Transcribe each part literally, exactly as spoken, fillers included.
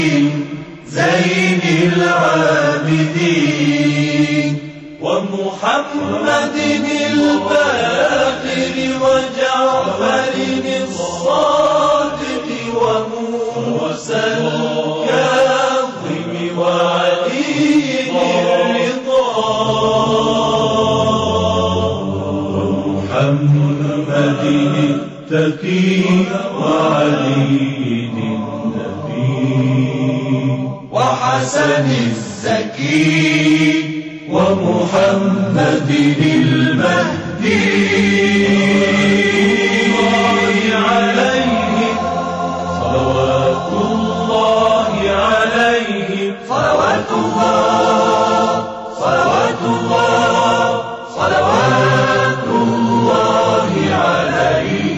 زين العابدين ومحمد الباقر وجعفر الصادق وموسى الكاظم وعلي الرضا ومحمد التقي وعلي وحسن الزكي ومحمد المهدي عليه صلوات الله عليه صلوات الله صلوات الله صلوات الله عليه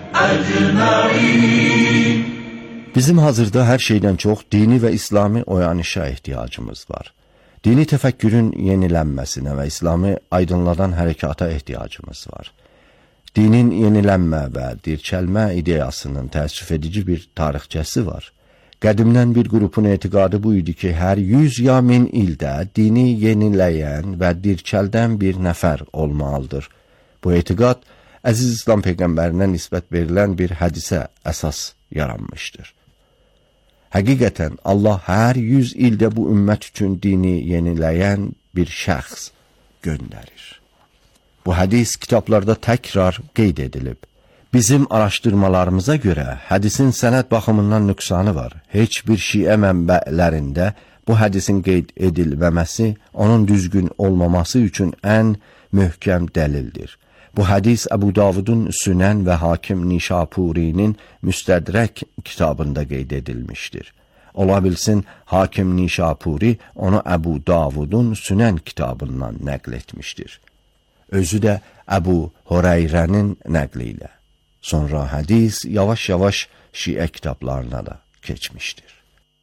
أجمعين. Bizim hazırda her şeyden çok dini ve İslami oyanışa ihtiyacımız var. Dini tefekkürün yenilenmesine ve İslami aydınladan harekata ihtiyacımız var. Dinin yenilenme ve dirçelme ideyasının təəssüf edici bir tarixçəsi var. Qədimdən bir qrupun etiqadı bu idi ki, hər yüz ya min ildə dini yeniləyən və dirçəldən bir nəfər olmalıdır. Bu etiqad, Əziz İslam Peyğəmbərinə nisbət verilən bir hədisə əsas yaranmışdır. Həqiqətən Allah hər yüz ildə bu ümmət üçün dini yeniləyən bir şəxs göndərir. Bu hədis kitablarda təkrar qeyd edilib. Bizim araşdırmalarımıza görə hədisin sənəd baxımından nöqsanı var. Heç bir şiə mənbələrində bu hədisin qeyd edilməməsi onun düzgün olmaması üçün ən möhkəm dəlildir. Bu hədis Əbu Davudun Sünən və Hakim Nişapuri'nin Müstədrək kitabında qeyd edilmişdir. Ola bilsin Hakim Nişapuri onu Əbu Davudun Sünən kitabından nəql etmişdir. Özü də Əbu Hüreyrənin nəqli ilə. Sonra hədis yavaş-yavaş şiə kitablarına da keçmişdir.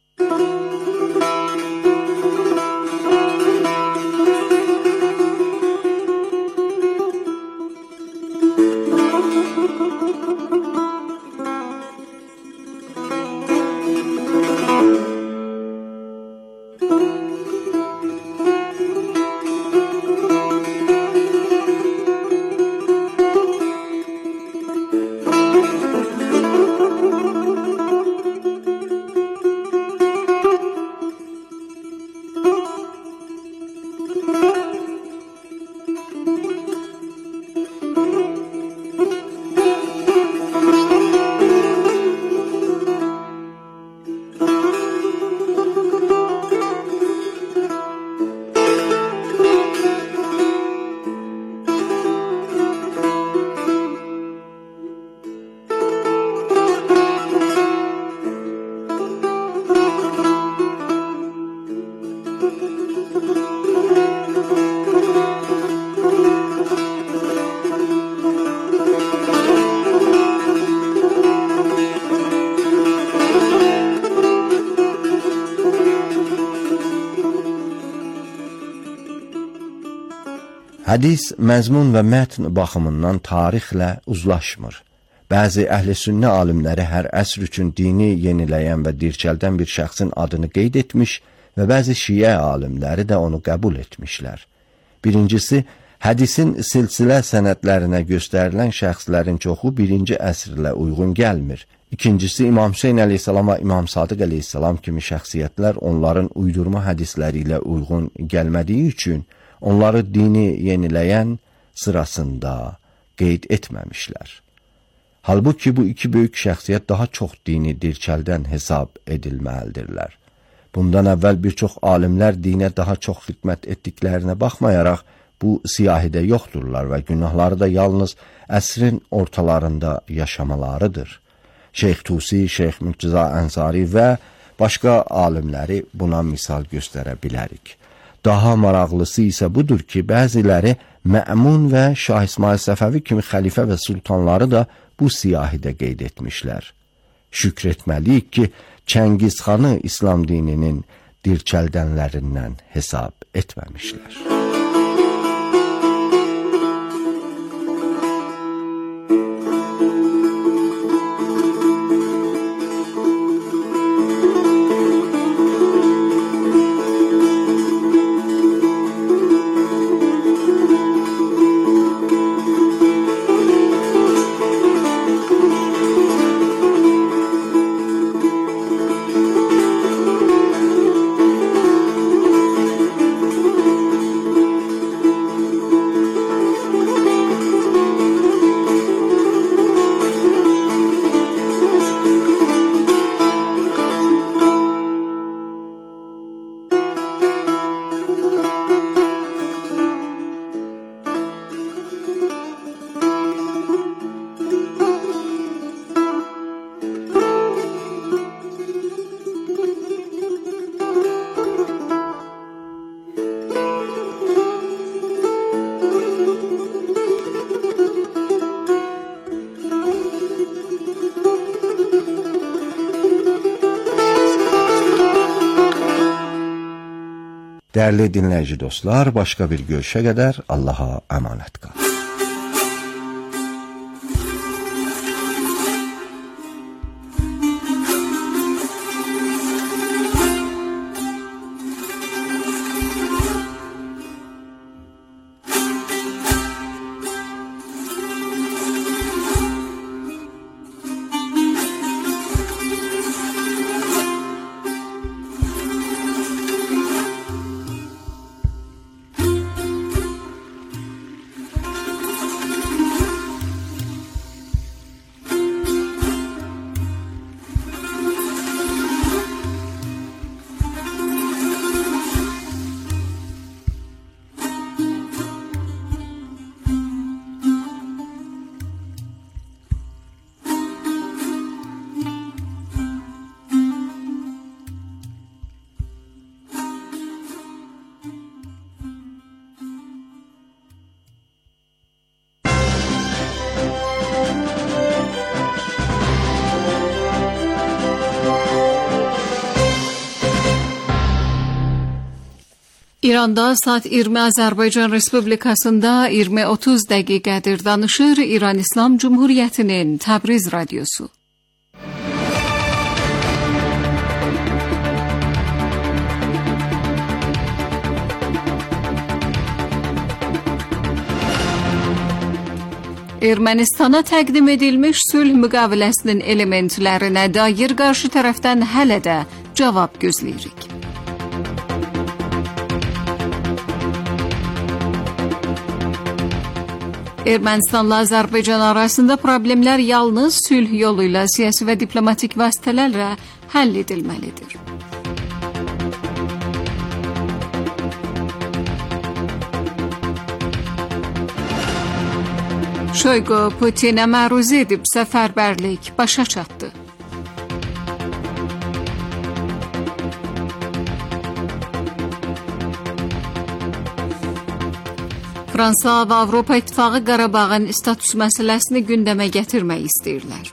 Hədis məzmun və mətn baxımından tarixlə uzlaşmır. Bəzi əhl-i sünnə alimləri hər əsr üçün dini yeniləyən və dirçəldən bir şəxsin adını qeyd etmiş və bəzi şiə alimləri də onu qəbul etmişlər. Birincisi, hədisin silsilə sənədlərinə göstərilən şəxslərin çoxu birinci əsrlə uyğun gəlmir. İkincisi, İmam Hüseyn əleyhissalam və İmam Sadiq əleyhissalam kimi şəxsiyyətlər onların uydurma hədisləri ilə uyğun gəlmədiyi üçün onları dini yeniləyən sırasında qeyd etməmişlər. Halbuki bu iki böyük şəxsiyyət daha çox dini dirçəldən hesab edilməlidirlər. Bundan əvvəl bir çox alimlər dinə daha çox xidmət etdiklərinə baxmayaraq bu siyahidə yoxdurlar və günahları da yalnız əsrin ortalarında yaşamalarıdır. Şeyx Tusi, Şeyx Mürtəza Ənsari və başqa alimləri buna misal göstərə bilərik. Daha maraqlısı isə budur ki, bəziləri Mə'mun və Şah İsmail Səfəvi kimi xəlifə və sultanları da bu siyahidə qeyd etmişlər. Şükr etməliyik ki, Çəngiz xanı İslam dininin dirçəldənlərindən hesab etməmişlər. Dəyərli dinləyici dostlar, başqa bir görüşə qədər Allaha əmanət qalın. İranda saat iyirmi, Azərbaycan Respublikasında iyirmi otuz dəqiqədir. Danışır İran İslam Cumhuriyyətinin Təbriz radiosu. Ermənistana təqdim edilmiş sülh müqaviləsinin elementlərinə dair qarşı tərəfdən hələ də cavab gözləyirik. Ermənistanla Azərbaycan arasında problemlər yalnız sülh yolu ilə, siyasi və diplomatik vasitələrlə həll edilməlidir. Şoygu Putinə məruzə edib səfərbərlik başa çatdı. Fransa və Avropa İttifaqı Qarabağın status məsələsini gündəmə gətirmək istəyirlər.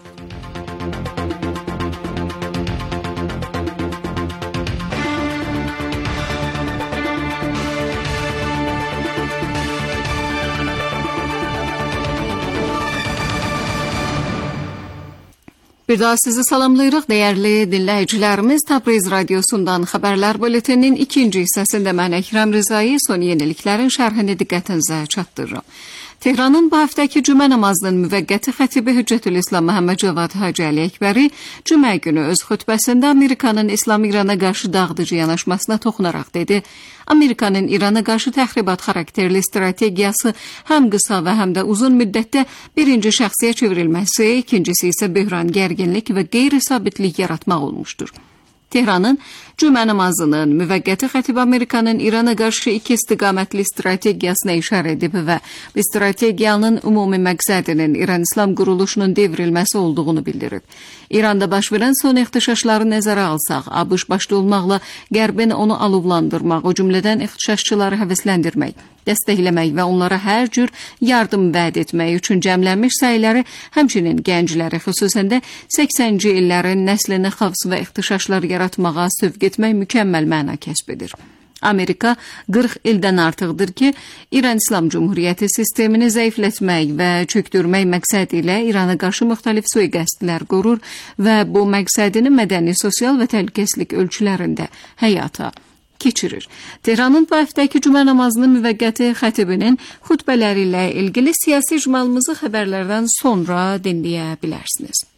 Bir daha sizi salamlayırıq, dəyərli dinləyicilərimiz. Təbriz radiosundan xəbərlər bülteninin ikinci hissəsində mən Əkrəm Rızayı son yeniliklərin şərhini diqqətinizə çatdırıram. Tehranın bu həftəki cümə namazının müvəqqəti xətibi Hüccətülislam Məhəmməd Cavad Hacı Əli Əkbəri cümə günü öz xutbəsində Amerikanın İslam İrana qarşı dağıdıcı yanaşmasına toxunaraq dedi: Amerikanın İrana qarşı təxribat xarakterli strategiyası həm qısa və həm də uzun müddətdə birinci şəxsiyə çevrilməsi, ikincisi isə böhran, gərginlik və qeyri-sabitlik yaratmaq olmuşdur. Tehranın cümə namazının müvəqqəti xətib Amerikanın İrana qarşı iki istiqamətli strategiyasına işarə edib və bu strategiyanın ümumi məqsədinin İran İslam quruluşunun devrilməsi olduğunu bildirib. İranda baş verən son ixtişaşları nəzərə alsaq, ABŞ başda olmaqla Qərbin onu alovlandırmaq, o cümlədən ixtişaşçıları həvəsləndirmək, dəstəkləmək və onlara hər cür yardım vəd etmək üçün cəmlənmiş səyləri, həmçinin gəncləri, xüsusən də səksənci illərin nəslini xavs və ixtişaşlar yaratmağa sövq etmək mükəmməl məna kəsb edir. Amerika qırx ildən artıqdır ki, İran İslam Cumhuriyyəti sistemini zəiflətmək və çökdürmək məqsədi ilə İrana qarşı müxtəlif sui-qəsdlər qurur və bu məqsədini mədəni, sosial və təhlükəsizlik ölçülərində həyata keçirir. Tehranın bu həftəki cümə namazının müvəqqəti xətibinin xutbələri ilə ilgili siyasi icmalımızı xəbərlərdən sonra dinləyə bilərsiniz.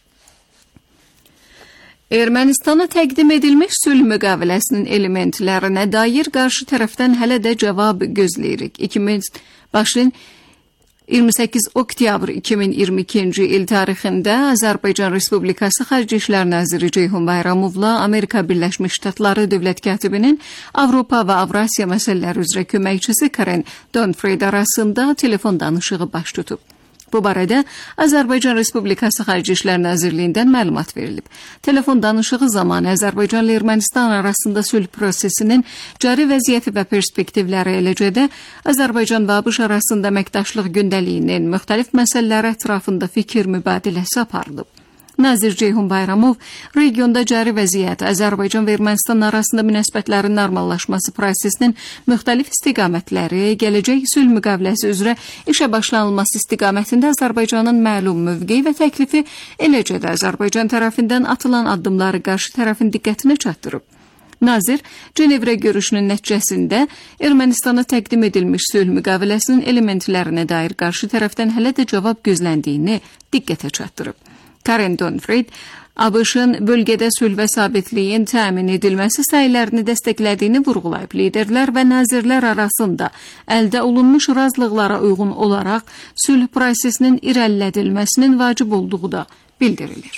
Ermənistana təqdim edilmiş sülh müqaviləsinin elementlərinə dair qarşı tərəfdən hələ də cavab gözləyirik. Başın iyirmi səkkiz oktyabr iki min iyirmi ikinci il tarixində Azərbaycan Respublikası Xarici İşlər Naziri Ceyhun Bayramovla Amerika Birləşmiş Ştatları dövlət katibinin Avropa və Avrasiya məsələləri üzrə köməkçisi Karen Donfred arasında telefon danışığı baş tutub. Bu barədə Azərbaycan Respublikası Xarici İşlər Nazirliyindən məlumat verilib. Telefon danışığı zamanı Azərbaycan ilə Ermənistan arasında sülh prosesinin cari vəziyyəti və perspektivləri, eləcə də Azərbaycan və ABŞ arasında əməkdaşlıq gündəliyinin müxtəlif məsələləri ətrafında fikir mübadiləsi aparılıb. Nazir Ceyhun Bayramov regionda cari vəziyyət, Azərbaycan və Ermənistan arasında münasibətlərin normallaşması prosesinin müxtəlif istiqamətləri, gələcək sülh müqaviləsi üzrə işə başlanılması istiqamətində Azərbaycanın məlum mövqeyi və təklifi, eləcə də Azərbaycan tərəfindən atılan addımları qarşı tərəfin diqqətinə çatdırıb. Nazir, Cenevrə görüşünün nəticəsində Ermənistana təqdim edilmiş sülh müqaviləsinin elementlərinə dair qarşı tərəfdən hələ də cavab gözləndiyini diqqətə çatdırıb. Karen Donfried, ABŞ-ın bölgədə sülh və sabitliyin təmin edilməsi səylərini dəstəklədiyini vurğulayıb. Liderlər və nazirlər arasında əldə olunmuş razılıqlara uyğun olaraq sülh prosesinin irəlilədilməsinin vacib olduğu da bildirilir.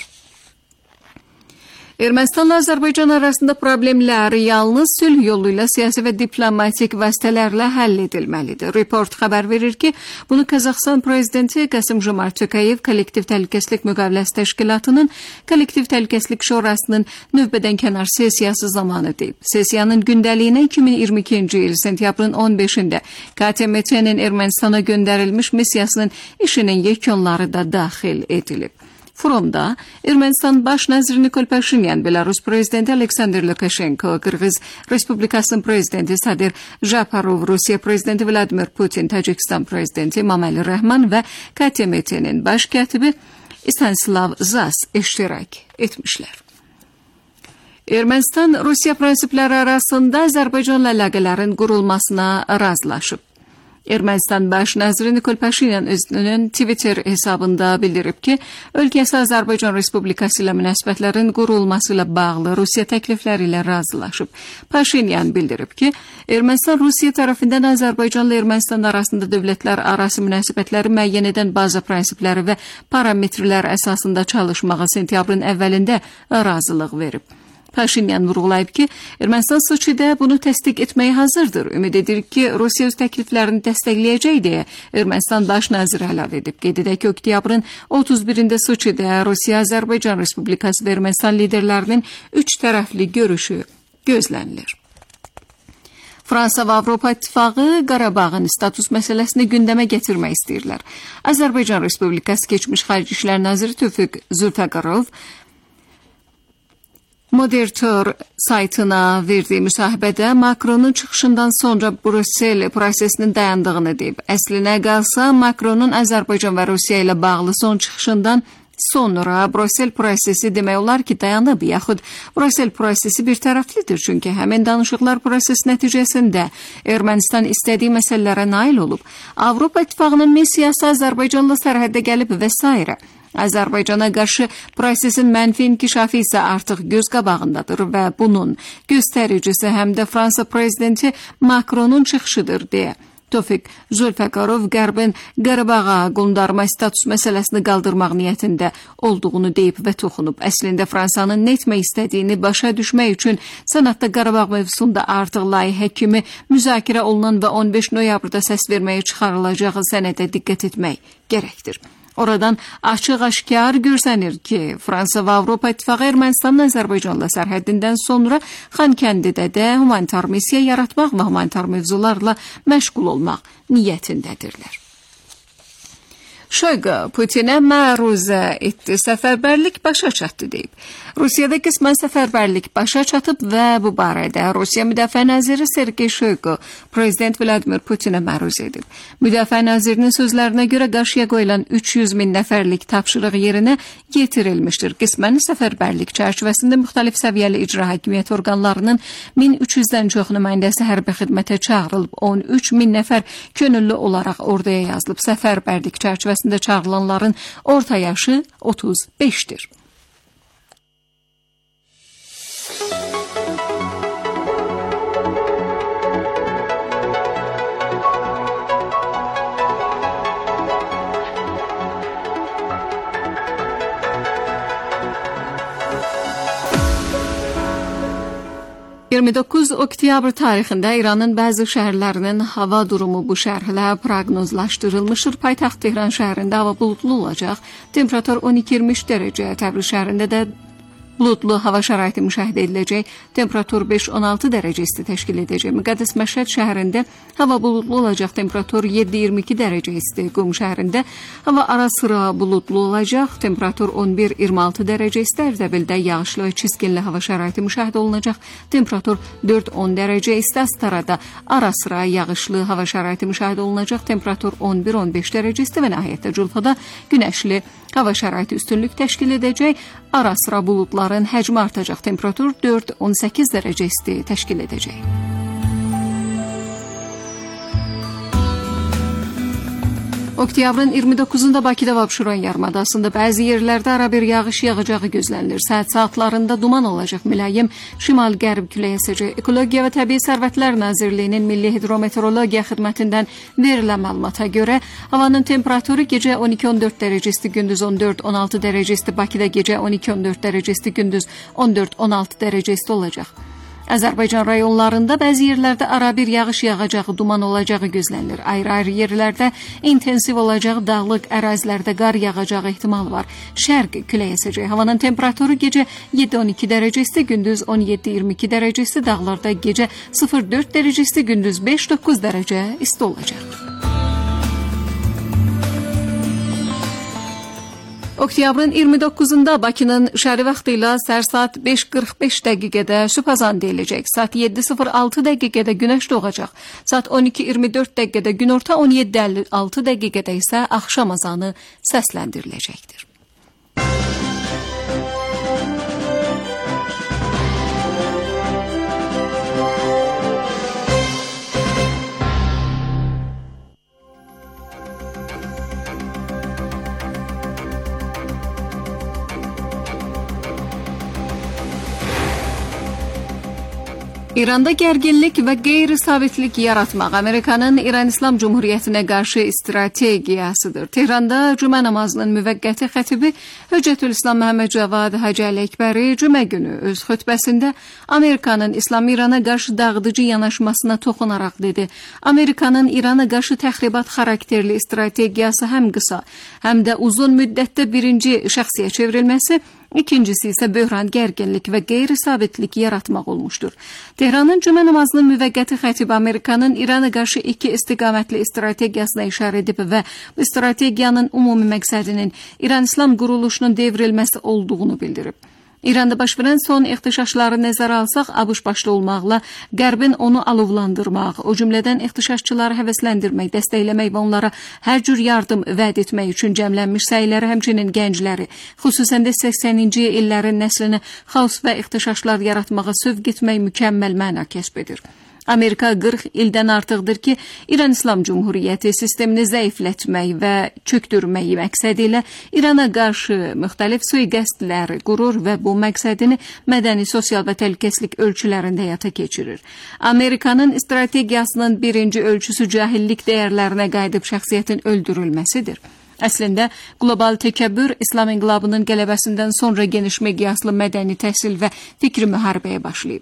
Ermənistanla Azərbaycan arasında problemlər yalnız sülh yolu ilə siyasi və diplomatik vasitələrlə həll edilməlidir. Report xəbər verir ki, bunu Qazaxıstan prezidenti Qasım-Jomart Tokayev Kollektiv Təhlükəsizlik Müqaviləsi Təşkilatının Kollektiv Təhlükəsizlik Şurasının növbədən kənar sessiyası zamanı deyib. Sessiyanın gündəliyinə iki min iyirmi ikinci il sentyabrın on beşində K T M T-nin Ermənistana göndərilmiş missiyasının işinin yekunları da daxil edilib. Forumda Ermənistan baş naziri Nikol Paşinyan, Belarus prezidenti Aleksandr Lukashenko, Qırğız Respublikasının prezidenti Sadir Japarov, Rusiya prezidenti Vladimir Putin, Tacikistan prezidenti Mamali Rəhman və K T M T-nin baş katibi Stanislav Zas iştirak etmişlər. Ermənistan Rusiya prinsipləri arasında Azərbaycanla əlaqələrin qurulmasına razılaşıb. Ermənistan baş naziri Nikol Paşinyan özünün Twitter hesabında bildirib ki, ölkəsi Azərbaycan Respublikası ilə münasibətlərin qurulması ilə bağlı Rusiya təklifləri ilə razılaşıb. Paşinyan bildirib ki, Ermənistan Rusiya tərəfindən Azərbaycanla Ermənistan arasında dövlətlər arası münasibətləri müəyyən edən baza prinsipləri və parametrlər əsasında çalışmağa sentyabrın əvvəlində razılıq verib. Paşinyan vurğulayıb ki, Ermənistan Soçidə bunu təsdiq etməyə hazırdır. Ümid edir ki, Rusiya öz təkliflərini dəstəkləyəcək deyə Ermənistan baş naziri əlavə edib. Qeyd edək ki, oktyabrın otuz birində Soçidə Rusiya, Azərbaycan Respublikası və Ermənistan liderlərinin üç tərəfli görüşü gözlənilir. Fransa və Avropa İttifaqı Qarabağın status məsələsini gündəmə gətirmək istəyirlər. Azərbaycan Respublikası keçmiş Xarici İşlər Naziri Tövfik Zülfəqarov Moderator saytına verdiyi müsahibədə Macronun çıxışından sonra Brüssel prosesinin dayandığını deyib. Əslinə qalsa, Macronun Azərbaycan və Rusiya ilə bağlı son çıxışından sonra Brüssel prosesi demək olar ki, dayanıb, yaxud Brüssel prosesi bir tərəflidir, çünki həmin danışıqlar prosesi nəticəsində Ermənistan istədiyi məsələlərə nail olub. Avropa İttifaqının missiyası Azərbaycanla sərhəddə gəlib və s. Azərbaycana qarşı prosesin mənfi inkişafı isə artıq göz qabağındadır və bunun göstəricisi həm də Fransa prezidenti Macronun çıxışıdır deyə Tövfik Zülfəqarov Qərbin Qarabağa qondarma status məsələsini qaldırmaq niyyətində olduğunu deyib və toxunub. Əslində Fransanın nə etmək istədiyini başa düşmək üçün Senatda Qarabağ mövzusunda artıq layihə kimi müzakirə olunan və on beş noyabrda səs verməyə çıxarılacağı sənədə diqqət etmək gərəkdir. Oradan açıq-aşkar görsənir ki, Fransa və Avropa İttifaqı Ermənistanın Azərbaycanla sərhəddindən sonra Xankəndidə də humanitar missiya yaratmaq və humanitar mövzularla məşğul olmaq niyyətindədirlər. Şoygu Putinə məruzə etdi, səfərbərlik başa çatdı deyib. Rusiyada qismən səfərbərlik başa çatıb və bu barədə Rusiya Müdafiə Naziri Sergey Shoygu Prezident Vladimir Putinə məruz edib. Müdafiə Nazirinin sözlərinə görə qarşıya qoyulan üç yüz min nəfərlik tapşırıq yerinə yetirilmişdir. Qismən səfərbərlik çərçivəsində müxtəlif səviyyəli icra hakimiyyət orqanlarının min üç yüzdən çox nümayəndəsi hərbi xidmətə çağırılıb, on üç min nəfər könüllü olaraq orduya yazılıb. Səfərbərlik çərçivəsində çağrılanların orta yaşı otuz beşdir. iyirmi doqquz oktyabr tarixində İranın bəzi şəhərlərinin hava durumu bu şərhlə proqnozlaşdırılmışdır. Paytaxt Tehran şəhərində hava buludlu olacaq. Temperatur on iki iyirmi üç dərəcə, Təbriz şəhərində də bulutlu hava şəraiti müşahidə ediləcək. Temperatur beş on altı dərəcə isti təşkil edəcək. Müqəddəs Məşhəd şəhərində hava bulutlu olacaq. Temperatur yeddi iyirmi iki dərəcə isti. Qum şəhərində hava ara sıra bulutlu olacaq. Temperatur on bir iyirmi altı dərəcə isti. Ərdəbildə yağışlı və çiskinli hava şəraiti müşahidə olunacaq. Temperatur dörd on dərəcə isti. Astarada ara sıra yağışlı hava şəraiti müşahidə olunacaq. Temperatur on bir on beş dərəcə isti və nəhayətdə Culfada günəşli hava şəraiti üstünlük təşkil edəcək. Ara sıra bulutların həcmi artacaq. Temperatur dörd on səkkiz dərəcə isti təşkil edəcək. Oktyabrın iyirmi doqquzunda Bakıda və Abşeron yarımadasında bəzi yerlərdə ara bir yağış yağacağı gözlənilir. Saat saatlarında duman olacaq, mülayim şimal-qərb küləyi əsəcək. Ekologiya və Təbii Sərvətlər Nazirliyinin Milli Hidrometeorologiya Xidmətindən verilən məlumata görə havanın temperaturu gecə on iki on dörd dərəcə isti, gündüz on dörd on altı dərəcə isti, Bakıda gecə on iki on dörd dərəcə isti, gündüz on dörd on altı dərəcə isti olacaq. Azərbaycan rayonlarında bəzi yerlərdə ara bir yağış yağacağı, duman olacağı gözlənilir. Ayrı-ayrı yerlərdə intensiv olacağı, dağlıq ərazilərdə qar yağacağı ehtimalı var. Şərq küləyi əsəcək. Havanın temperaturu gecə yeddi on iki dərəcə isti, gündüz on yeddi iyirmi iki dərəcə isti, dağlarda gecə sıfır dörd dərəcə isti, gündüz beş doqquz dərəcə isti olacaq. Oktyabrın iyirmi doqquzunda Bakının şəhəri vaxtı ilə səhər saat beş qırx beş dəqiqədə sübh azanı deyiləcək. Saat yeddi sıfır altı dəqiqədə günəş doğacaq. Saat on iki iyirmi dörd dəqiqədə günorta, on yeddi əlli altı dəqiqədə isə axşam azanı səsləndiriləcəkdir. İranda gərginlik və qeyri-sabitlik yaratmaq Amerikanın İran İslam Cumhuriyyətinə qarşı strategiyasıdır. Tehranda cümə namazının müvəqqəti xətibi Höccətül-İslam Məhəmməd Cavad Hacı Əli-Əkbəri cümə günü öz xütbəsində Amerikanın İslam İrana qarşı dağıdıcı yanaşmasına toxunaraq dedi. Amerikanın İrana qarşı təxribat xarakterli strategiyası həm qısa, həm də uzun müddətdə birinci şəxsiyə çevrilməsi, İkincisi isə böhran, gərginlik və qeyri-sabitlik yaratmaq olmuşdur. Tehranın cümə namazının müvəqqəti xətibi Amerikanın İrana qarşı iki istiqamətli strategiyasına işarə edib və bu strategiyanın ümumi məqsədinin İran İslam quruluşunun devrilməsi olduğunu bildirib. İranda baş verən son ixtişaşları nəzərə alsaq, ABŞ başda olmaqla Qərbin onu alovlandırmaq, o cümlədən ixtişaşçıları həvəsləndirmək, dəstəkləmək və onlara hər cür yardım vəd etmək üçün cəmlənmiş səyləri, həmçinin gəncləri, xüsusən də səksəninci illərin nəslini xaos və ixtişaşlar yaratmağa sövq etmək mükəmməl məna kəsb edir. Amerika qırx ildən artıqdır ki, İran İslam Cumhuriyyəti sistemini zəiflətmək və çökdürmək məqsədi ilə İrana qarşı müxtəlif sui-qəsdlər qurur və bu məqsədini mədəni, sosial və təhlükəsizlik ölçülərində həyata keçirir. Amerikanın strategiyasının birinci ölçüsü cahillik dəyərlərinə qayıdıb şəxsiyyətin öldürülməsidir. Əslində, qlobal təkəbbür İslam inqilabının qələbəsindən sonra geniş miqyaslı mədəni təhsil və fikri müharibəyə başlayıb.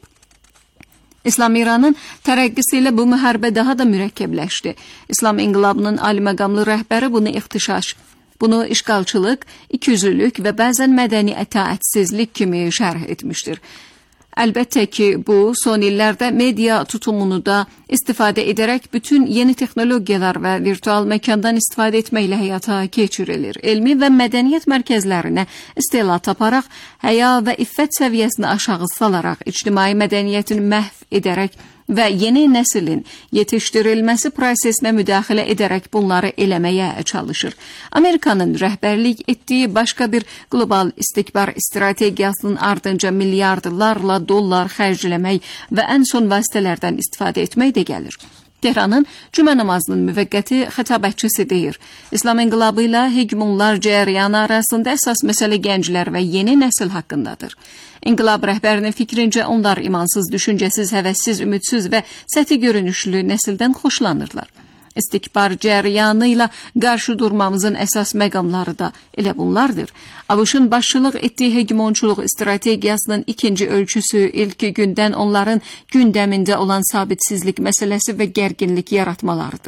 İslam İranın tərəqqisi ilə bu müharibə daha da mürəkkəbləşdi. İslam inqilabının ali məqamlı rəhbəri bunu ixtişaş, bunu işğalçılıq, ikiyüzlülük və bəzən mədəni ətaətsizlik kimi şərh etmişdir. Əlbəttə ki, bu son illərdə media tutumunu da istifadə edərək bütün yeni texnologiyalar və virtual məkandan istifadə etməklə həyata keçirilir. Elmi və mədəniyyət mərkəzlərinə istila taparaq, həya və iffət səviyyəsini aşağı salaraq, ictimai mədəniyyətin məhv edərək və yeni nəslin yetişdirilməsi prosesinə müdaxilə edərək bunları eləməyə çalışır. Amerikanın rəhbərlik etdiyi başqa bir qlobal istikbar strategiyasının ardınca milyardlarla dollar xərcləmək və ən son vasitələrdən istifadə etmək də gəlir. Tehranın cümə namazının müvəqqəti xətabətçisi deyir. İslam inqilabı ilə hegemonlar cəryanı arasında əsas məsələ gənclər və yeni nəsil haqqındadır. İnqilab rəhbərinin fikrincə onlar imansız, düşüncəsiz, həvəssiz, ümidsiz və səthi görünüşlü nəsildən xoşlanırlar. İstikbar cəryanı ilə qarşı durmamızın əsas məqamları da elə bunlardır. ABŞ-ın başçılıq etdiyi hegemonçuluq strategiyasının ikinci ölçüsü ilk gündən onların gündəmində olan sabitsizlik məsələsi və gərginlik yaratmalarıdır.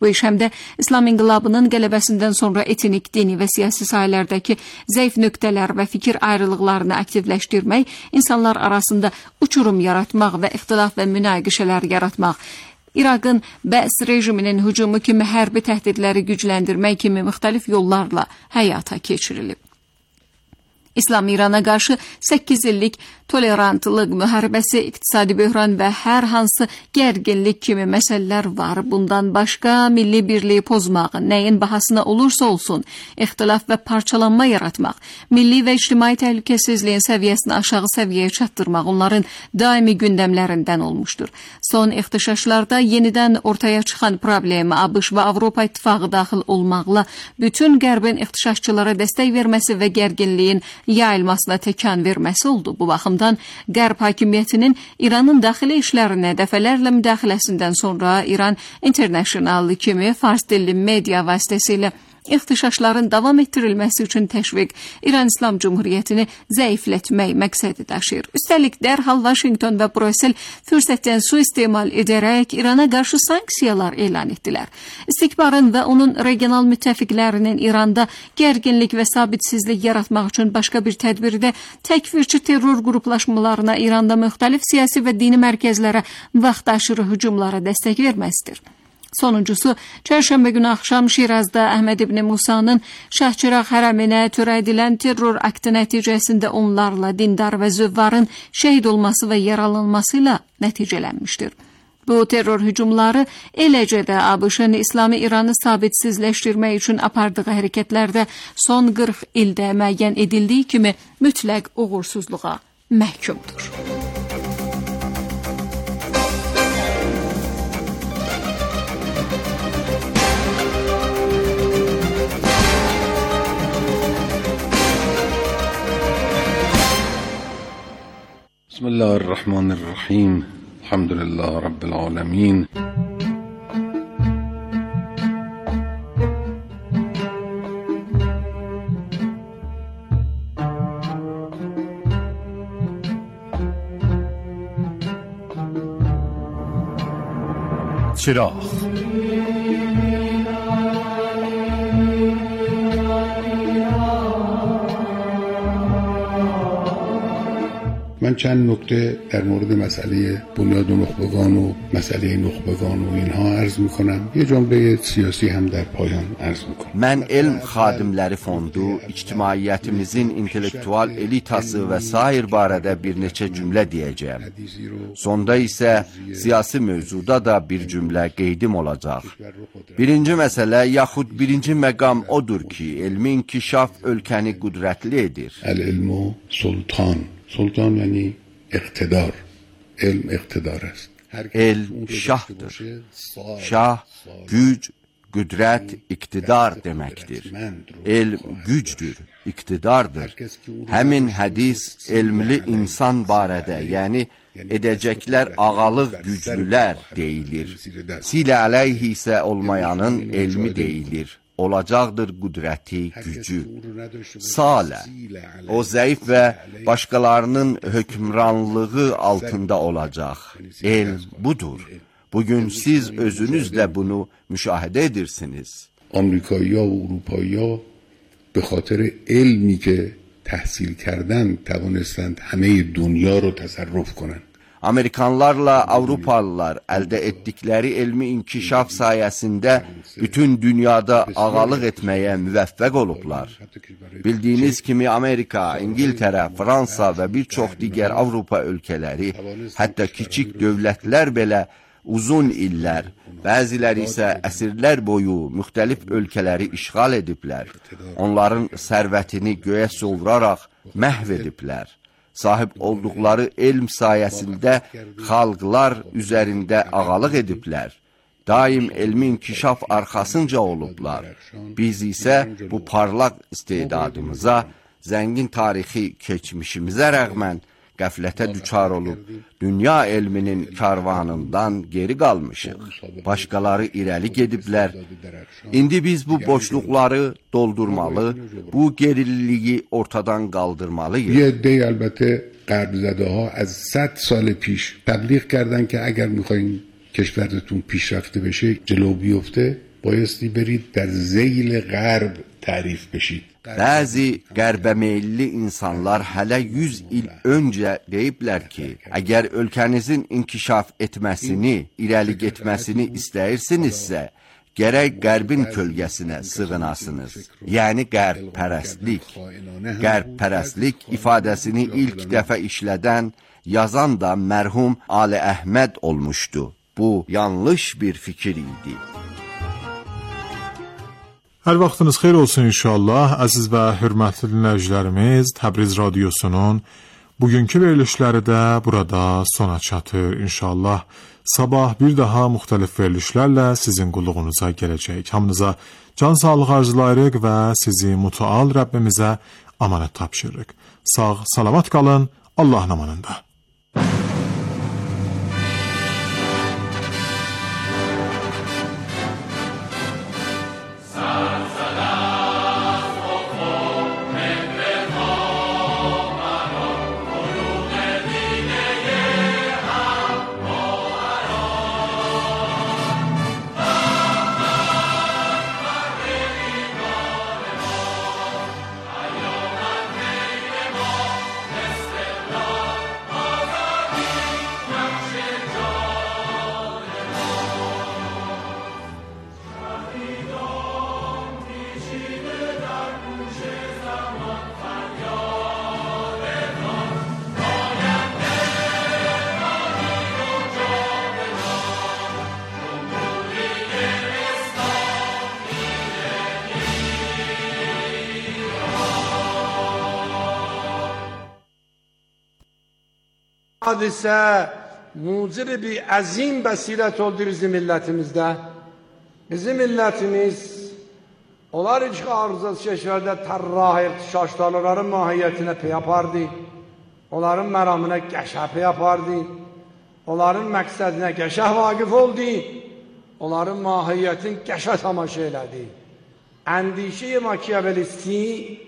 Bu iş həm də İslam inqilabının qələbəsindən sonra etnik, dini və siyasi sahələrdəki zəif nöqtələr və fikir ayrılıqlarını aktivləşdirmək, insanlar arasında uçurum yaratmaq və ixtilaf və münaqişələr yaratmaq, İraqın Bəs rejiminin hücumu kimi hərbi təhdidləri gücləndirmək kimi müxtəlif yollarla həyata keçirilib. İslam İrana qarşı səkkiz illik tolerantlıq müharibəsi, iqtisadi böhran və hər hansı gərginlik kimi məsələlər var. Bundan başqa milli birliyi pozmaq, nəyin bahasına olursa olsun, ixtilaf və parçalanma yaratmaq, milli və ictimai təhlükəsizliyin səviyyəsini aşağı səviyyəyə çatdırmaq onların daimi gündəmlərindən olmuşdur. Son ixtişaşlarda yenidən ortaya çıxan problemi ABŞ və Avropa İttifaqı daxil olmaqla bütün qərbin ixtişaşçılara dəstək verməsi və gərginliyin yayılmasına təkan verməsi oldu. Bu baxımdan Qərb hakimiyyətinin İranın daxili işlərinə dəfələrlə müdaxiləsindən sonra İran International kimi fars dilli media vasitəsilə ixtişaşların davam etdirilməsi üçün təşviq İran İslam Cumhuriyyətini zəiflətmək məqsədi daşıyır. Üstəlik dərhal Washington və Brüssel fürsətdən suistimal edərək İrana qarşı sanksiyalar elan etdilər. İstikbarın və onun regional müttəfiqlərinin İranda gərginlik və sabitsizlik yaratmaq üçün başqa bir tədbirdə təkfirçi terror qruplaşmalarına İranda müxtəlif siyasi və dini mərkəzlərə vaxtaşırı hücumlara dəstək verməsidir. Sonuncusu, çərşənbə günü axşam Şirazda Əhməd İbn Musanın Şahçıraq hərəminə törədilən terror aktı nəticəsində onlarla dindar və zövvarın şəhid olması və yaralanması ilə nəticələnmişdir. Bu terror hücumları eləcə də ABŞ-ın İslami İranı sabitsizləşdirmək üçün apardığı hərəkətlərdə son qırx ildə müəyyən edildiyi kimi mütləq uğursuzluğa məhkumdur. Bismillahirrahmanirrahim. Elhamdülillah Rabbil alemin. چراغ من چند نکته در مورد مسئله بنیاد و نخبگان و مسئله نخبگان و اینها عرض میکنم. یه جمله سیاسی هم در پایان عرض میکنم. Mən elm xadimləri fondu, ictimaiyyətimizin intellektual elitası və sair barədə bir neçə cümlə deyəcəyəm. Sonda isə siyasi mövzuda da bir cümlə qeydim olacaq. Birinci məsələ, yaxud birinci məqam odur ki, elmi inkişaf ölkəni qüdrətli edir. El-ilmu sultan. Sultan yani iktidar. Elm iktidar است. Elm şahdır. Şah, güc, qüdrət, iqtidar deməkdir. Elm gücdür, iqtidardır. Həmin hədis elmli insan barədə, yəni edəcəklər ağalıq güclülər deyilir. Silə əleyhi isə olmayanın elmi deyilir. Olacaqdır qüdrəti, gücü. Salə, o zəif və başqalarının hökmranlığı altında olacaq. Elm budur. Bugün siz özünüz də bunu müşahidə edirsiniz. آمریکایی‌ها و اروپایی‌ها به خاطر علمی که تحصیل کردن توانستند همه دنیا رو تصرف کنند. Amerikanlarla Avropalılar əldə etdikləri elmi inkişaf sayəsində bütün dünyada ağalıq etməyə müvəffəq olublar. Bildiyiniz kimi Amerika, İngiltərə, Fransa və bir çox digər Avropa ölkələri, hətta kiçik dövlətlər belə uzun illər, bəziləri isə əsrlər boyu müxtəlif ölkələri işğal ediblər. Onların sərvətini göyə sovraraq məhv ediblər. Sahib olduqları elm sayəsində xalqlar üzərində ağalıq ediblər. Daim elmi inkişaf arxasınca olublar. Biz isə bu parlaq istedadımıza, zəngin tarixi keçmişimizə rəğmən qəflətə düçar olub, dünya elminin karvanından geri qalmışıq. Başqaları irəli gediblər. İndi biz bu boşluqları doldurmalı, bu gerililiyi ortadan qaldırmalıyıq. یه عده البته غرب زده ها از صد سال پیش تبلیغ کردن که اگر میخواین کشورتون پیشرفته بشه جلو بیفته بایستی برید در ذیل غرب تعریف بشید. Bəzi qərbə meyilli insanlar hələ yüz il öncə deyiblər ki, əgər ölkənizin inkişaf etməsini, irəli getməsini istəyirsinizsə, gərək qərbin kölgəsinə sığınasınız. Yəni qərbpərəstlik. Qərbpərəstlik ifadəsini ilk dəfə işlədən, yazan da mərhum Ali Əhməd olmuşdu. Bu yanlış bir fikir idi. Hər vaxtınız xeyir olsun inşallah. Əziz və hörmətli dinləyicilərimiz, Təbriz Radiosunun bugünkü verilişləri də burada sona çatır. İnşallah sabah bir daha müxtəlif verilişlərlə sizin qulluğunuza gələcək. Hamınıza can sağlığı arzulayırıq və sizi mütəal Rəbbimizə amanət tapşırırıq. Sağ, salamat qalın, Allahın amanında. Hadisə mucib bir əzim bəsirət oldu bizim millətimizdə. Bizim millətimiz onlar iki arızası şeşvərdə tərrah irtişaşlarların mahiyyətinə pey apardı. Onların məramına qəşə pey apardı. Onların məqsədinə qəşə vaqif oldu. Onların mahiyyətin qəşə tamaşa elədi. Əndişə-i makiyavelisti,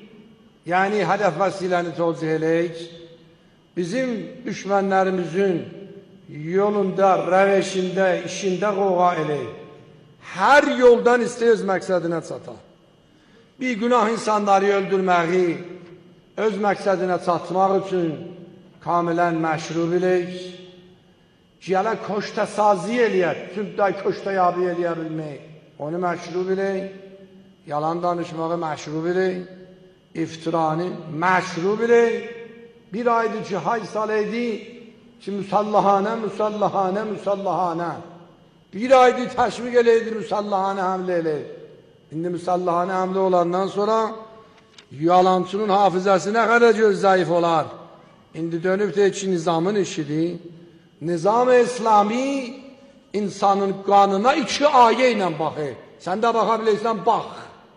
yəni hədəf vəsiləni tozih eləyik, bizim düşmənlərimizin yolunda, rəveşində, işində qoğa eləyik. Hər yoldan istəyiz məqsədinə çata. Bir günah insanları öldürməyi, öz məqsədinə çatmaq üçün kamilən məşru bilək. Gələ koşta sazi eləyək, tübday koşta yabi eləyə bilmək. Onu məşru bilək, yalan danışmağı məşru bilək, iftiranı məşru bilək. Bir aydı ki, hay saleydi ki, müsallahanə, müsallahanə, müsallahanə. Bir aydı təşvik eləydi, müsallahanə həmlə eləydi. İndi müsallahanə həmlə olandan sonra yalancının hafizəsi nə qədər göz zayıf olar. İndi dönüb də ki, nizamın işidir. Nizam-ı İslami insanın qanına iki ayə ilə baxır. Sən də baxa bilirsən, bax.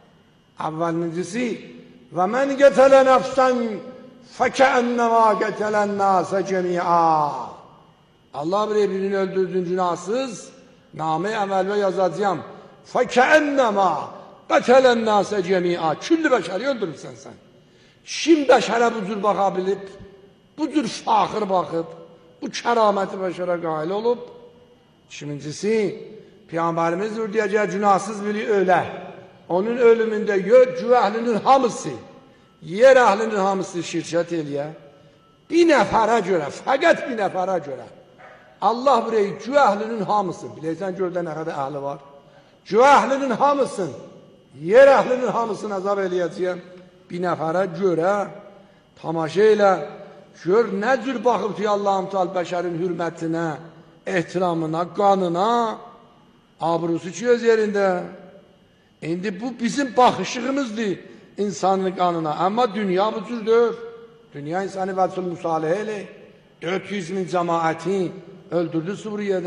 Əvvəlincisi, və mən qətələ nəfsən فَكَأَنَّمَا قَتَلَ النَّاسَ جَمِيعًا. Allah birbirini öldürdüğün günahsız, namı əməl və yazacağım. فَكَأَنَّمَا قَتَلَ النَّاسَ جَمِيعًا. Küllü bəşəri öldürürsən sən. Kim bəşərə bu cür baxa bilib, bu cür faxır baxıb, bu kəraməti bəşərə qail olub. İkincisi, Peyğəmbərimiz deyəcək, günahsız biri ölə. Onun ölümündə gök əhlinin hamısı, yer əhlinin hamısı şirkət eləyə, bir nəfərə görə, fəqət bir nəfərə görə, Allah burayı gök əhlinin hamısı, biləysən gördə nə qədər əhli var, gök əhlinin hamısın, yer əhlinin hamısını əzab eləyəcəyəm, bir nəfərə görə, tamaşa elə, gör nə cür baxıb ki, Allah-u Teala bəşərin hürmətinə, ehtiramına, qanına, abrusu ki öz yerində. İndi bu bizim baxışığımızdır, insanın qanına. Amma dünya bu cürdür. Dünya insanı vəsul müsalihə elə. dörd yüz min cəmaəti öldürdü Suriye'de.